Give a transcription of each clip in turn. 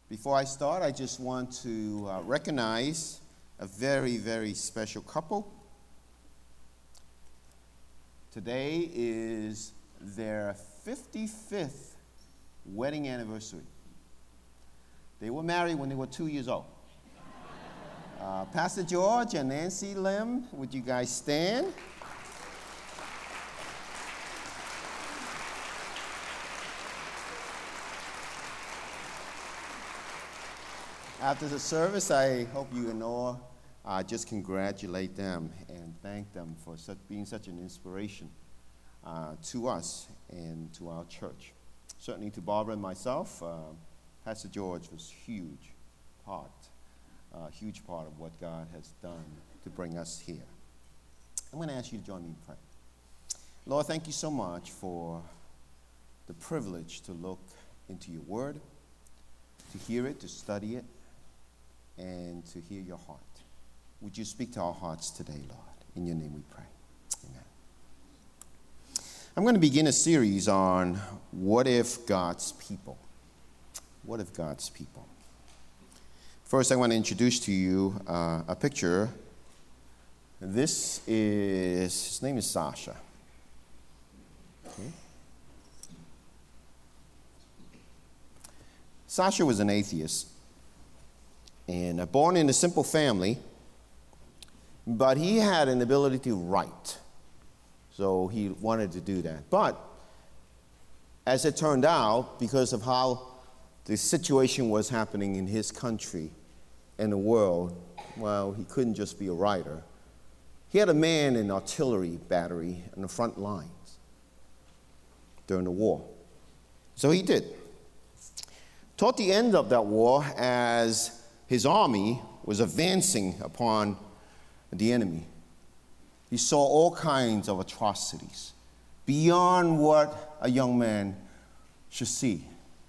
Before I start, I just want to recognize a very, very special couple. Today is their 55th wedding anniversary. They were married when they were 2 years old. Pastor George and Nancy Lim, would you guys stand? After the service, I hope you and all just congratulate them and thank them for being such an inspiration to us and to our church. Certainly to Barbara and myself, Pastor George was a huge part of what God has done to bring us here. I'm going to ask you to join me in prayer. Lord, thank you so much for the privilege to look into your word, to hear it, to study it, and to hear your heart. Would you speak to our hearts today, Lord? In your name we pray. Amen. I'm going to begin a series on what if God's people? What if God's people? First, I want to introduce to you a picture. His name is Sasha. Okay. Sasha was an atheist and born in a simple family, but he had an ability to write. So he wanted to do that. But as it turned out, because of how the situation was happening in his country and the world, well, he couldn't just be a writer. He had a man in artillery battery in the front lines during the war. So he did. Toward the end of that war, as his army was advancing upon the enemy, he saw all kinds of atrocities beyond what a young man should see.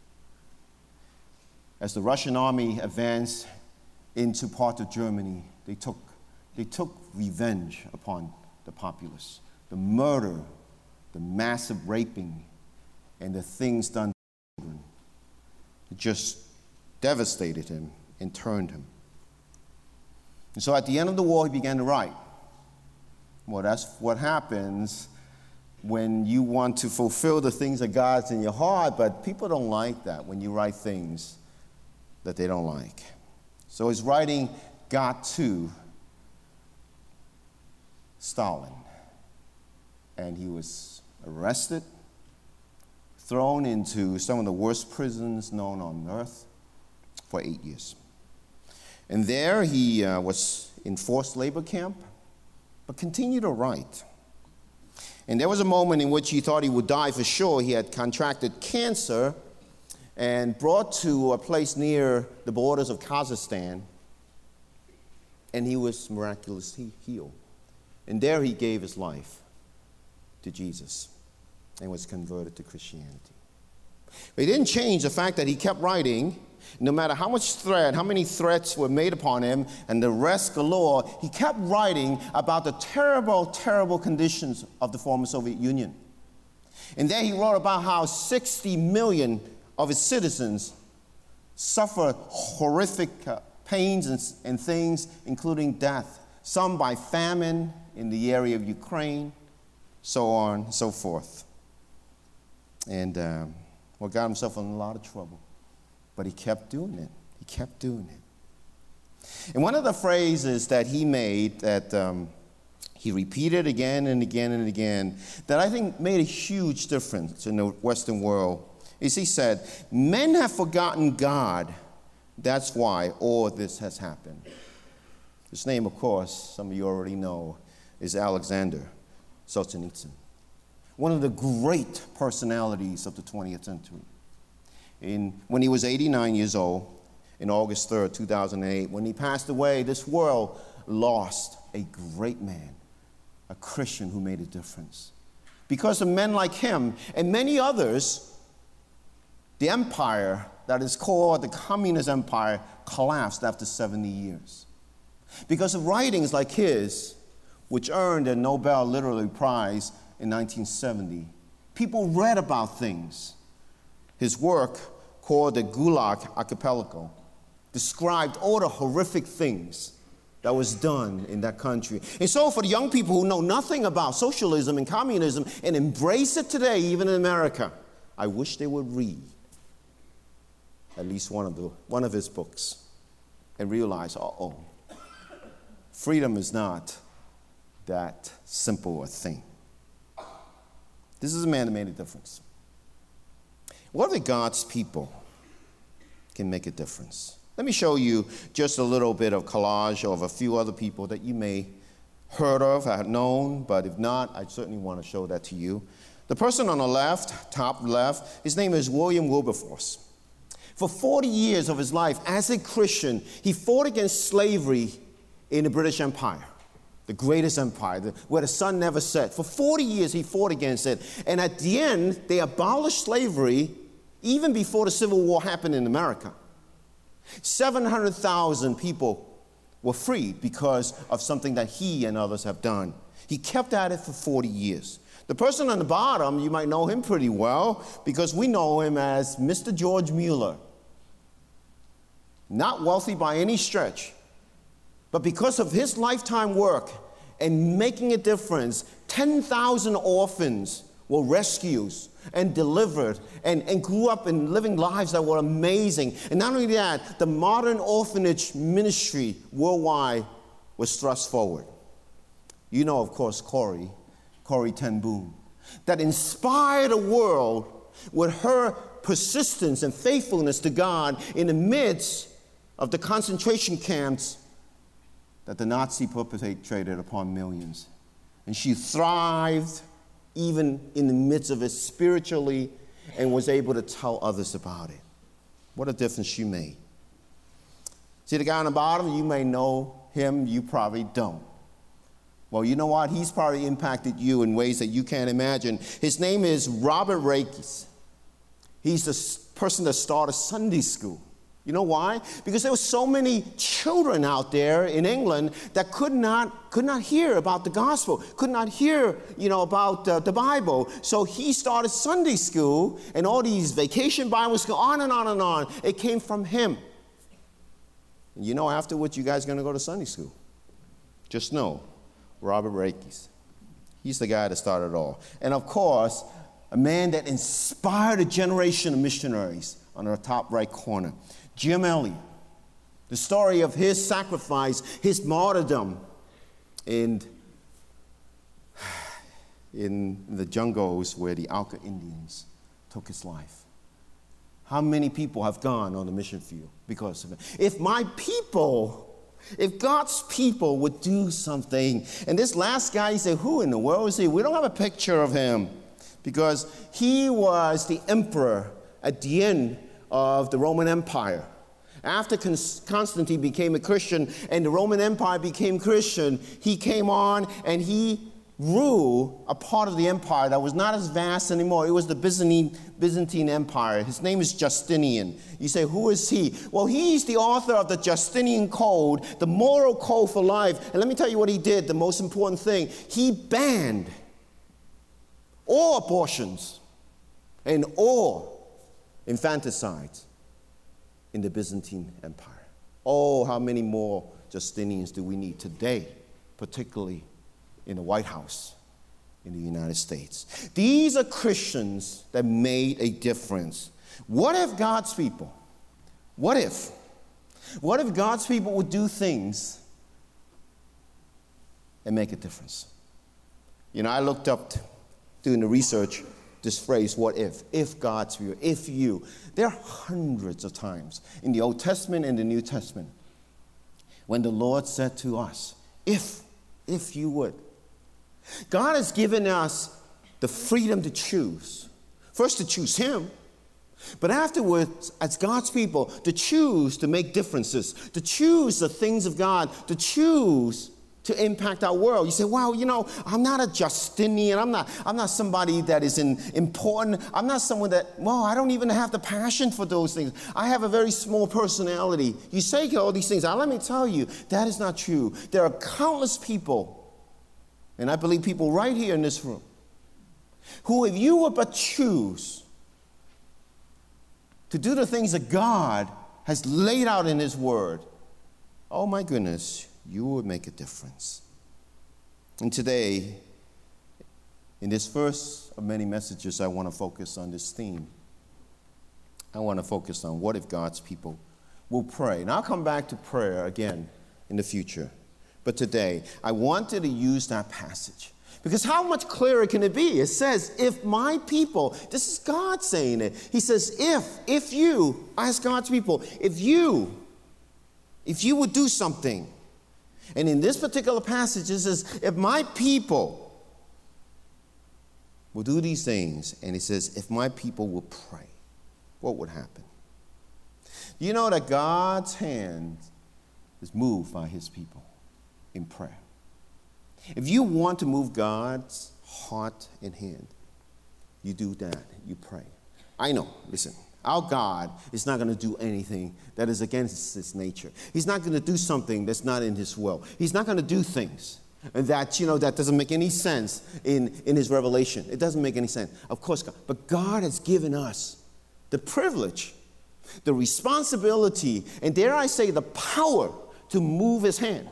As the Russian army advanced into part of Germany, they took revenge upon the populace. The murder, the massive raping, and the things done to children, it just devastated him and turned him. And so at the end of the war, he began to write. Well, that's what happens when you want to fulfill the things of God's in your heart, but people don't like that when you write things that they don't like. So he's writing got to Stalin, and he was arrested, thrown into some of the worst prisons known on earth for 8 years. And there he was in forced labor camp, but continued to write. And there was a moment in which he thought he would die for sure. He had contracted cancer and brought to a place near the borders of Kazakhstan, and he was miraculously healed. And there he gave his life to Jesus and was converted to Christianity. But it didn't change the fact that he kept writing. No matter how many threats were made upon him and the rest galore, he kept writing about the terrible, terrible conditions of the former Soviet Union. And there he wrote about how 60 million of his citizens suffer horrific pains and things, including death, some by famine in the area of Ukraine, so on and so forth. And got himself in a lot of trouble. But he kept doing it. He kept doing it. And one of the phrases that he made that he repeated again and again and again that I think made a huge difference in the Western world is he said, "Men have forgotten God. That's why all this has happened." His name, of course, some of you already know, is Alexander Solzhenitsyn, one of the great personalities of the 20th century. When he was 89 years old, in August 3rd, 2008, when he passed away, this world lost a great man, a Christian who made a difference. Because of men like him and many others, the empire that is called the Communist Empire collapsed after 70 years. Because of writings like his, which earned a Nobel Literary Prize in 1970, people read about things. His work called the Gulag Archipelago, described all the horrific things that was done in that country. And so for the young people who know nothing about socialism and communism and embrace it today, even in America, I wish they would read at least one of his books and realize, freedom is not that simple a thing. This is a man that made a difference. What if God's people can make a difference? Let me show you just a little bit of collage of a few other people that you may heard of, have known, but if not, I certainly want to show that to you. The person on the left, top left, his name is William Wilberforce. For 40 years of his life as a Christian, he fought against slavery in the British Empire, the greatest empire, where the sun never set. For 40 years, he fought against it. And at the end, they abolished slavery even before the Civil War happened in America. 700,000 people were freed because of something that he and others have done. He kept at it for 40 years. The person on the bottom, you might know him pretty well because we know him as Mr. George Mueller. Not wealthy by any stretch, but because of his lifetime work and making a difference, 10,000 orphans were rescued and delivered and grew up and living lives that were amazing. And not only that, the modern orphanage ministry worldwide was thrust forward. You know, of course, Corrie ten Boom, that inspired the world with her persistence and faithfulness to God in the midst of the concentration camps that the Nazi perpetrated upon millions. And she thrived even in the midst of it spiritually and was able to tell others about it. What a difference she made. See the guy on the bottom, you may know him, you probably don't. Well, you know what? He's probably impacted you in ways that you can't imagine. His name is Robert Rakes. He's the person that started Sunday school. You know why? Because there were so many children out there in England that could not hear about the gospel, could not hear, about the Bible. So he started Sunday school and all these vacation Bible school, on and on and on. It came from him. And afterwards, you guys are going to go to Sunday school. Just know, Robert Rakes. He's the guy that started it all. And of course, a man that inspired a generation of missionaries on the top right corner. Jim Elliot, the story of his sacrifice, his martyrdom in the jungles where the Auca Indians took his life. How many people have gone on the mission field because of it? If God's people would do something, and this last guy, he said, who in the world is he? We don't have a picture of him because he was the emperor at the end of the Roman Empire. After Constantine became a Christian and the Roman Empire became Christian, he came on and he ruled a part of the empire that was not as vast anymore. It was the Byzantine Empire. His name is Justinian. You say, who is he? Well, he's the author of the Justinian Code, the moral code for life. And let me tell you what he did, the most important thing. He banned all abortions and all infanticides in the Byzantine Empire. Oh, how many more Justinians do we need today, particularly in the White House in the United States? These are Christians that made a difference. What if God's people, what if God's people would do things and make a difference? I looked up doing the research this phrase, what if God's people, if you. There are hundreds of times in the Old Testament and the New Testament when the Lord said to us, if you would. God has given us the freedom to choose. First to choose Him, but afterwards, as God's people, to choose to make differences, to choose the things of God, to choose to impact our world. You say, well, I'm not a Justinian. I'm not somebody that is important. I'm not someone that, I don't even have the passion for those things. I have a very small personality. You say all these things. Now, let me tell you, that is not true. There are countless people, and I believe people right here in this room, who if you would but choose to do the things that God has laid out in his word, oh my goodness, you will make a difference. And today, in this first of many messages, I want to focus on this theme. I want to focus on what if God's people will pray. And I'll come back to prayer again in the future. But today, I wanted to use that passage. Because how much clearer can it be? It says, if my people, this is God saying it. He says, if you, as God's people, if you would do something. And in this particular passage, it says, if my people will do these things, and it says, if my people will pray, what would happen? You know that God's hand is moved by his people in prayer. If you want to move God's heart and hand, you do that. You pray. I know, listen, our God is not going to do anything that is against his nature. He's not going to do something that's not in his will. He's not going to do things that, that doesn't make any sense in his revelation. It doesn't make any sense. Of course, God. But God has given us the privilege, the responsibility, and dare I say, the power to move his hand.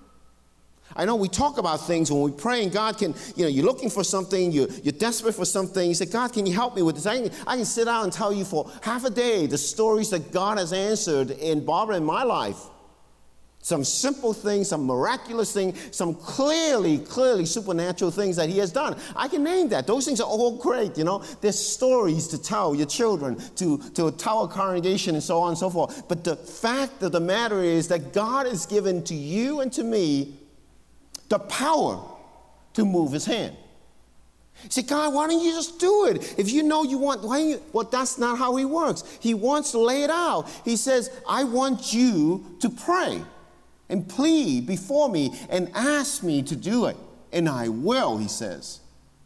I know we talk about things when we pray, and God can, you're looking for something, you're desperate for something. You say, God, can you help me with this? I can sit down and tell you for half a day the stories that God has answered in Barbara and my life. Some simple things, some miraculous things, some clearly supernatural things that he has done. I can name that. Those things are all great, There's stories to tell your children, to tell a congregation, and so on and so forth. But the fact of the matter is that God has given to you and to me the power to move his hand. You say, God, why don't you just do it? If you know you want, well, that's not how he works. He wants to lay it out. He says, I want you to pray and plead before me and ask me to do it. And I will, he says.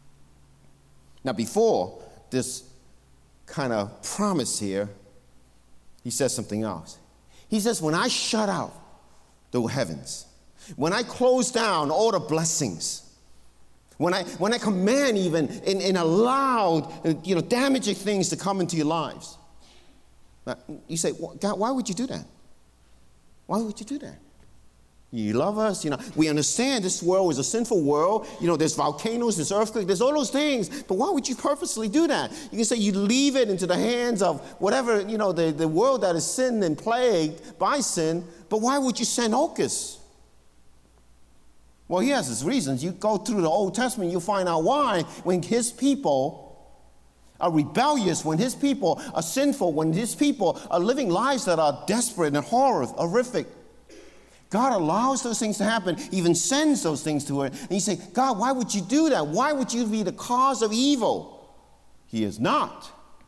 Now, before this kind of promise here, he says something else. He says, when I shut out the heavens, when I close down all the blessings, when I command even and allowed damaging things to come into your lives. Now, you say, well, God, why would you do that? Why would you do that? You love us, we understand this world is a sinful world. There's volcanoes, there's earthquakes, there's all those things. But why would you purposely do that? You can say you leave it into the hands of whatever, the world that is sin and plagued by sin. But why would you send locusts? Well, he has his reasons. You go through the Old Testament, you'll find out why. When his people are rebellious, when his people are sinful, when his people are living lives that are desperate and horrific, God allows those things to happen, even sends those things to her. And you say, God, why would you do that? Why would you be the cause of evil? He is not.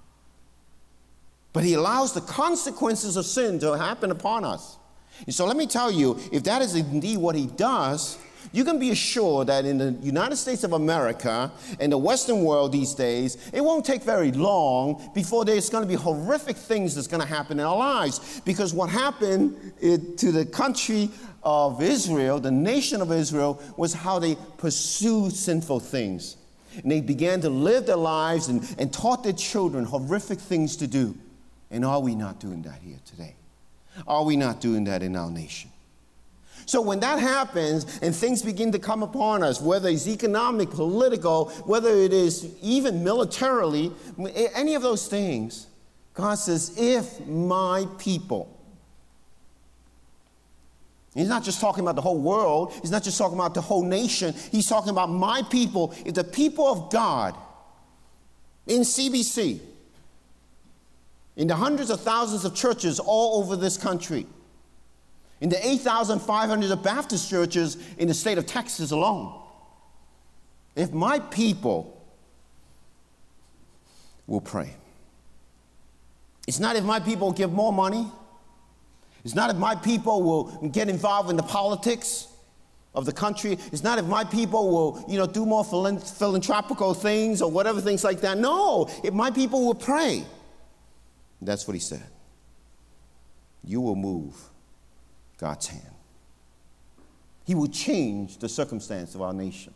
But he allows the consequences of sin to happen upon us. And so let me tell you, if that is indeed what he does, you can be assured that in the United States of America and the Western world these days, it won't take very long before there's going to be horrific things that's going to happen in our lives. Because what happened to the country of Israel, the nation of Israel, was how they pursued sinful things. And they began to live their lives and taught their children horrific things to do. And are we not doing that here today? Are we not doing that in our nation? So when that happens and things begin to come upon us, whether it's economic, political, whether it is even militarily, any of those things, God says, if my people. He's not just talking about the whole world. He's not just talking about the whole nation. He's talking about my people. If the people of God in CBC, in the hundreds of thousands of churches all over this country, in the 8,500 of Baptist churches in the state of Texas alone. If my people will pray. It's not if my people give more money. It's not if my people will get involved in the politics of the country. It's not if my people will, do more philanthropical things or whatever things like that. No, if my people will pray. That's what he said. You will move God's hand. He will change the circumstance of our nation.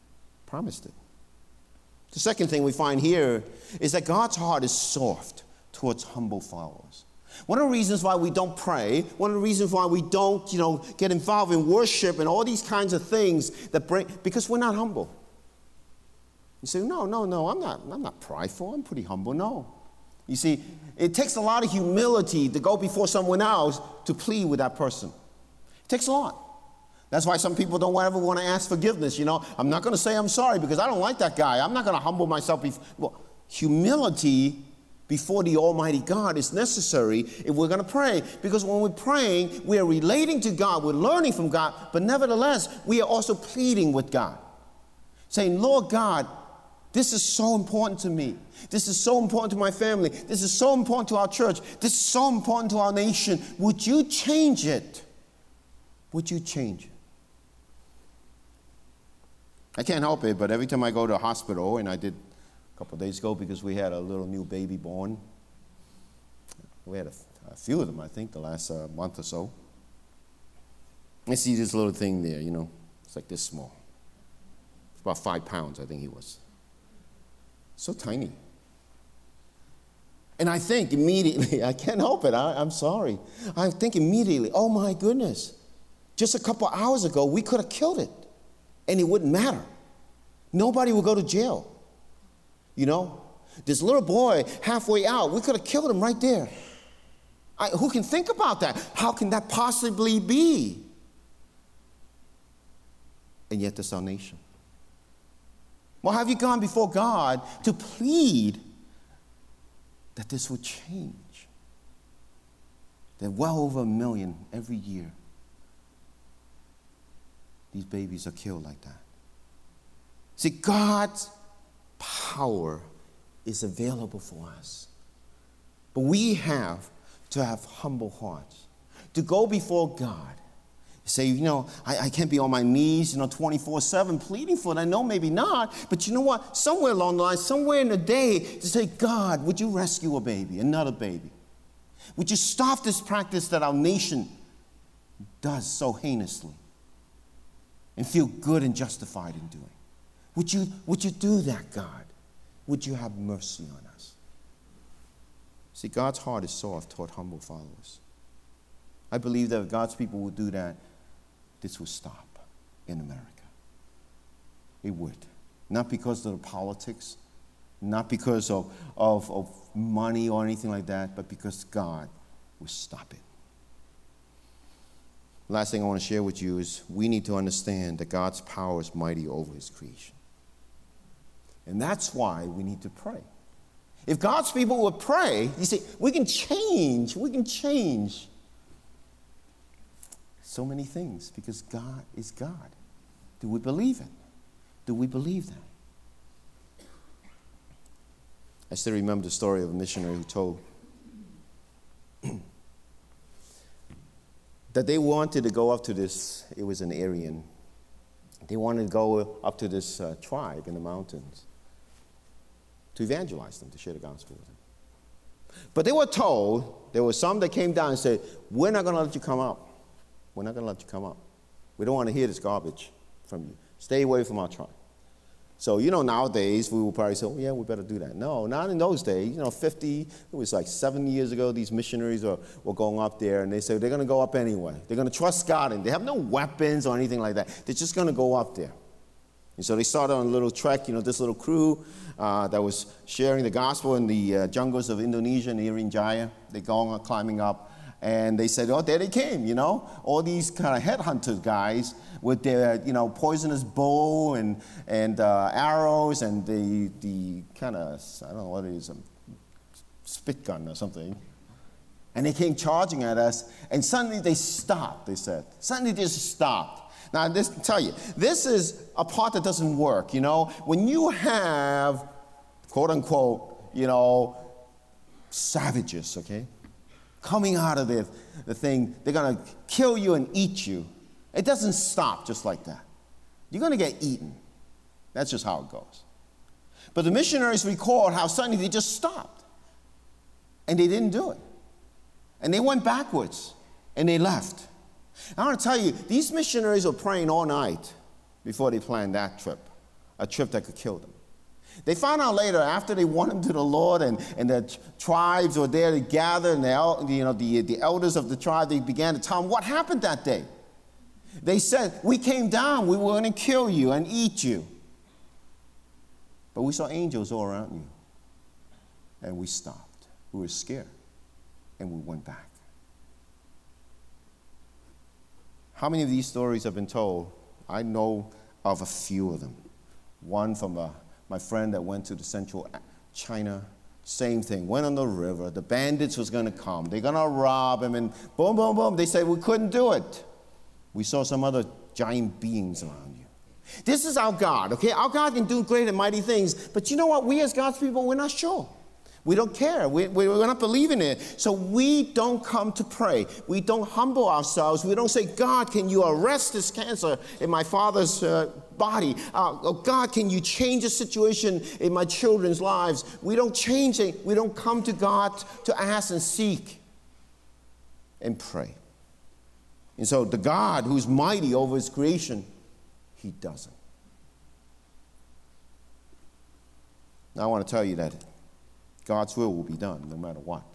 Promised it. The second thing we find here is that God's heart is soft towards humble followers. One of the reasons why we don't pray, one of the reasons why we don't, get involved in worship and all these kinds of things because we're not humble. You say, no, I'm not prideful, I'm pretty humble. No. You see, it takes a lot of humility to go before someone else to plead with that person. It takes a lot. That's why some people don't ever want to ask forgiveness. I'm not going to say I'm sorry because I don't like that guy. I'm not going to humble myself. Humility before the Almighty God is necessary if we're going to pray. Because when we're praying, we are relating to God, we're learning from God, but nevertheless, we are also pleading with God. Saying, Lord God, this is so important to me. This is so important to my family. This is so important to our church. This is so important to our nation. Would you change it? Would you change it? I can't help it, but every time I go to a hospital, and I did a couple of days ago because we had a little new baby born. We had a few of them, I think, the last month or so. I see this little thing there, it's like this small. It's about 5 pounds, I think he was. So tiny. And I think immediately, I can't help it, I'm sorry. I think immediately, oh my goodness, just a couple hours ago, we could have killed it, and it wouldn't matter. Nobody would go to jail. This little boy halfway out, we could have killed him right there. Who can think about that? How can that possibly be? And yet that's our nation. Well, have you gone before God to plead that this would change? That well over 1 million every year, these babies are killed like that. See, God's power is available for us. But we have to have humble hearts, to go before God. Say, I can't be on my knees, 24/7 pleading for it. I know maybe not, but you know what? Somewhere along the line, somewhere in the day, to say, God, would you rescue a baby, another baby? Would you stop this practice that our nation does so heinously and feel good and justified in doing? Would you do that, God? Would you have mercy on us? See, God's heart is soft toward humble followers. I believe that if God's people would do that, this would stop in America. It would. Not because of the politics, not because of money or anything like that, but because God would stop it. Last thing I want to share with you is we need to understand that God's power is mighty over his creation. And that's why we need to pray. If God's people would pray, you see, we can change so many things because God is God. Do we believe it? Do we believe that? I still remember the story of a missionary who told that they wanted to go up to this, it was an Aryan. They wanted to go up to this tribe in the mountains to evangelize them, to share the gospel with them. But they were told, there were some that came down and said, we're not going to let you come up. We're not going to let you come up. We don't want to hear this garbage from you. Stay away from our tribe. So, nowadays we will probably say, oh, yeah, we better do that. No, not in those days. it was like 7 years ago, these missionaries were going up there, and they said they're going to go up anyway. They're going to trust God, and they have no weapons or anything like that. They're just going to go up there. And so they started on a little trek, this little crew that was sharing the gospel in the jungles of Indonesia and Irian Jaya. They're going climbing up. And they said, oh, there they came, all these kind of headhunter guys with their, poisonous bow and arrows and the kind of, I don't know what it is, a spit gun or something. And they came charging at us, and suddenly they stopped, they said. Suddenly they just stopped. Now, tell you, this is a part that doesn't work, When you have, quote unquote, savages, okay? Coming out of the thing, they're going to kill you and eat you. It doesn't stop just like that. You're going to get eaten. That's just how it goes. But the missionaries record how suddenly they just stopped. And they didn't do it. And they went backwards. And they left. I want to tell you, these missionaries were praying all night before they planned that trip. A trip that could kill them. They found out later, after they won them to the Lord, and the tribes were there to gather, and the elders of the tribe, they began to tell them what happened that day. They said, we came down, we were going to kill you and eat you. But we saw angels all around you. And we stopped. We were scared. And we went back. How many of these stories have been told? I know of a few of them. One from my friend that went to the central China. Same thing. Went on the river. The bandits was going to come. They're going to rob him. And boom, boom, boom. They said, we couldn't do it. We saw some other giant beings around you. This is our God, okay? Our God can do great and mighty things. But you know what? We as God's people, we're not sure. We don't care. We're not believing it. So we don't come to pray. We don't humble ourselves. We don't say, God, can you arrest this cancer in my father's body? Oh, God, can you change the situation in my children's lives? We don't change it. We don't come to God to ask and seek and pray. And so the God who's mighty over his creation, he doesn't. Now I want to tell you that God's will be done no matter what.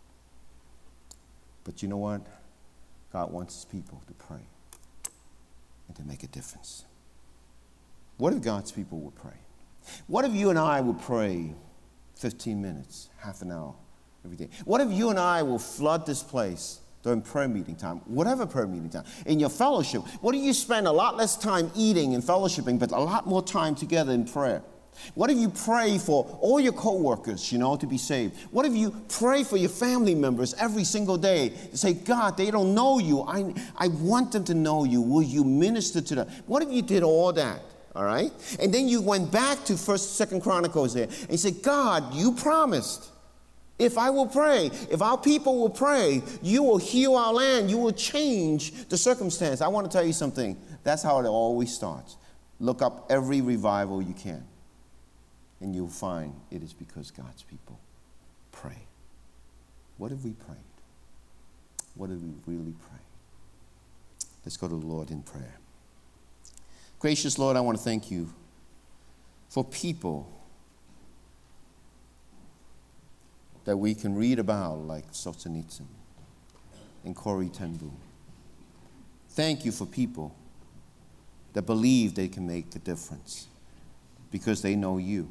But you know what? God wants his people to pray and to make a difference. What if God's people would pray? What if you and I would pray 15 minutes, half an hour every day? What if you and I will flood this place during prayer meeting time, whatever prayer meeting time, in your fellowship? What if you spend a lot less time eating and fellowshipping, but a lot more time together in prayer? What if you pray for all your co-workers, to be saved? What if you pray for your family members every single day to say, God, they don't know you. I want them to know you. Will you minister to them? What if you did all that? All right? And then you went back to 1st, 2nd Chronicles there and you said, God, you promised. If I will pray, if our people will pray, you will heal our land. You will change the circumstance. I want to tell you something. That's how it always starts. Look up every revival you can. And you'll find it is because God's people pray. What have we prayed? What have we really prayed? Let's go to the Lord in prayer. Gracious Lord, I want to thank you for people that we can read about, like Solzhenitsyn and Corrie ten Boom. Thank you for people that believe they can make the difference because they know you.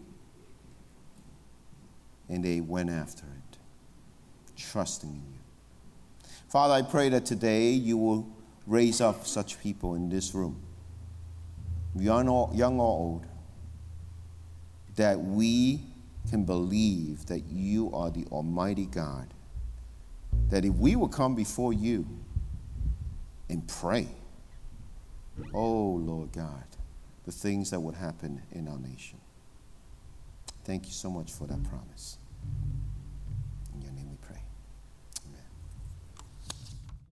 And they went after it, trusting in you. Father, I pray that today you will raise up such people in this room, young or old, that we can believe that you are the Almighty God, that if we will come before you and pray, oh Lord God, the things that would happen in our nation. Thank you so much for that promise.